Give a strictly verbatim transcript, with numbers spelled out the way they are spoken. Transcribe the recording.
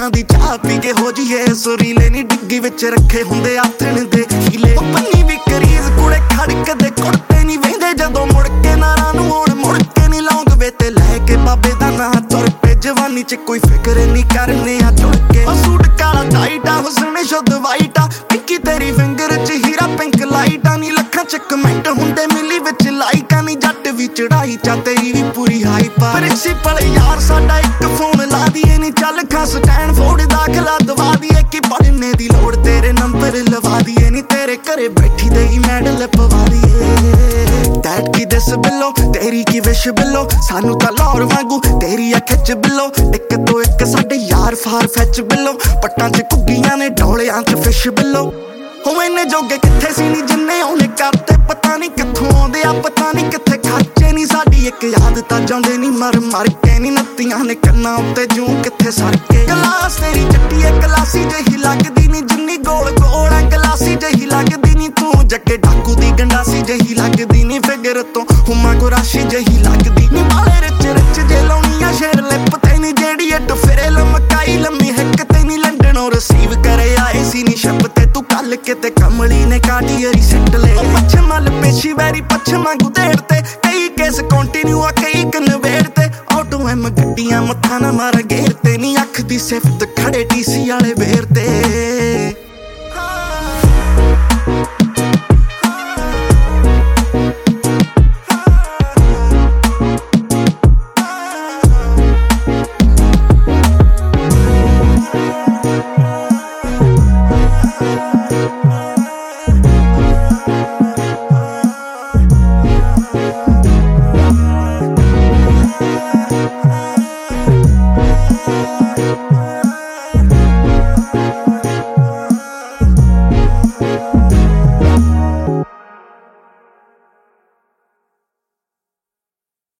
ਕੁੜੀਆਂ ਦੀ ਚਾਹ ਪੀ ਕੇ ਹੋ ਜੀਏ ਸੁਰੀਲੇ ਨੀ ਡਿੱਗੀ ਵਿੱਚ ਰੱਖੇ ਹੁੰਦੇ ਆਥਣ ਦੇ ਹੀਲੇ ਪੰਨੀ ਵੀ ਕਰੀਜ਼ ਕੁੜੇ ਖੜਕਦੇ ਕੁੜਤੇ ਨੀ ਵਹਿੰਦੇ ਜਦੋਂ ਮੁੜ ਕੇ ਨਾਰਾਂ ਨੂੰ ਹੁਣ ਮੁੜ ਕੇ ਨੀ ਲੌਂਗ ਵੇ ਤੇ ਲੈ ਕੇ ਬਾਬੇ ਦਾ ਨਾਂ ਤੁਰ ਪੇ ਜਵਾਨੀ ਚ ਕੋਈ ਫਿਕਰ ਨੀ ਕਰਨੇ ਆ ਜੁੜ ਕੇ ਉਹ ਸੂਟ ਕਾਲਾ ਟਾਈਟਾ ਹੁਸਨ ਸ਼ੁੱਧ ਵਾਈਟਾ ਪਿੱਕੀ ਤੇਰੀ ਫਿੰਗਰ ਚ ਹੀਰਾ ਪਿੰਕ ਲਾਈਟਾਂ ਨੀ ਲੱਖਾਂ ਚ ਕਮੈਂਟ ਹੁੰਦੇ ਮਿਲੀ ਵਿੱਚ ਲਾਈਕਾਂ ਨੀ ਜੱਟ ਵੀ ਚੜਾਈ ਚਾ ਤੇਰੀ ਵੀ ਪੂਰੀ ਹਾਈਪਾ ਪ੍ਰਿੰਸੀਪਲ ਯਾਰ ਸਾਡਾ ਇੱਕ ਫੋਨ ਲਾ ਦੀਏ ਨੀ ਚੱਲ ਖਾ ਸਟੈਨਫੋਰਡ ਦਾਖਲਾ ਦਵਾ ਦੀਏ ਕਿ ਪੜ੍ਹਨੇ ਦੀ ਲੋੜ ਤੇਰੇ ਨੰਬਰ ਲਵਾ ਦੀਏ ਨੀ ਤੇਰੇ ਘਰੇ ਬੈਠੀ ਦੇ ਹੀ ਮੈਡਲ ਪਵਾ ਦੀਏ ਡੈਡ ਕੀ ਦਿਸ ਬਿੱਲੋ ਤੇਰੀ ਕੀ ਵਿਸ਼ ਬਿੱਲੋ ਸਾਨੂੰ ਤਾਂ ਲਾਹੌਰ ਵਾਂਗੂ ਤੇਰੀ ਆ ਖਿੱਚ ਬਿੱਲੋ ਇੱਕ ਤੋਂ ਇੱਕ ਸਾਡੇ ਯਾਰ ਫਾਰ ਫੈਚ ਬਿੱਲੋ ਪੱਟਾਂ ਚ ਘੁੱਗੀਆਂ ਨੇ ਡੋਲਿਆਂ ਚ ਫਿਸ਼ ਬਿੱਲੋ ਹੋ ਇੰਨੇ ਜੋਗੇ ਕਿੱਥੇ ਸੀ ਨੀ ਜਿੰਨੇ ਉਹਨੇ ਕਰਤੇ ਪਤਾ ਨੀ ਕਿੱਥੋਂ ਆਉਂਦੇ ਆ ਪਤਾ ਨੀ ਕਿੱਥੇ ਖਰਚੇ ਨੀ ਸਾਡੀ ਇੱਕ ਯਾਦ ਤਾਂ ਜਾਂਦੇ ਨੀ ਮਰ ਮਰ ਕੇ ਨੀ ਨੱਤੀਆਂ ਨੇ ਕੰਨਾਂ ਉੱਤੇ ਜੂੰ ਕਿੱਥੇ ਸਰ ਕੇ ਗਲਾਸ ਤੇਰੀ ਚੱਟੀ ਐ ਗਲਾਸੀ ਜਿਹੀ ਲੱਗਦੀ ਨੀ ਜਿੰਨੀ ਗੋਲ ਗੋਲ ਐ ਗਲਾਸੀ ਜਿਹੀ ਲੱਗਦੀ ਨੀ ਤੂੰ ਜੱਗੇ ਡਾਕੂ ਦੀ ਗੰਡਾਸੀ ਜਿਹੀ ਲੱਗਦੀ ਨੀ ਫਿਗਰ ਤੋਂ ਹੁਮਾ ਕੋ ਰਾਸ਼ੀ ਜਿਹੀ ਲੱਗਦੀ ਨੀ ਬਾਲੇ ਰਿਚ ਰਿਚ ਜੇ ਲਾਉਣੀਆਂ ਸ਼ੇਰ ਲਿਪ ਤੇ ਨੀ ਜਿਹੜੀ ਅੱਟ ਫਿਰੇ ਲਮਕਾਈ ਲੰਮੀ ਹਿੱਕ ਤੇ ਨੀ ਲੰਡਨੋਂ ਰਿਸੀਵ ਕਰੇ ਆਏ ਸੀ ਨੀ ਸ਼ਬ ਤੇ ਤੂੰ ਕੱਲ ਕਿਤੇ ਕਮਲੀ ਨੇ ਕਾਟੀਅਰੀ ਸਿੱਟ ਲੈ ਪੱਛਮ ਵੱਲ ਪੇਸ਼ੀ ਵੈਰੀ ਪੱਛਮ ਵਾਂਗੂ ਢੇੜ ਤੇ ਕਈ ਕੇਸ ਕੰਟੀਨਿਊ ਆ ਕਈ ਕਨਵੇੜ ਤੇ ਆਟੋ ਐਮ ਗੱਡੀਆਂ ਮੱਥਾ ਨਾ ਮਾਰ ਗੇਰ ਤੇ ਨੀ ਅੱਖ ਦੀ ਸਿਫਤ ਖੜੇ ਟੀਸੀ ਵਾਲੇ ਵੇਰ ਤੇ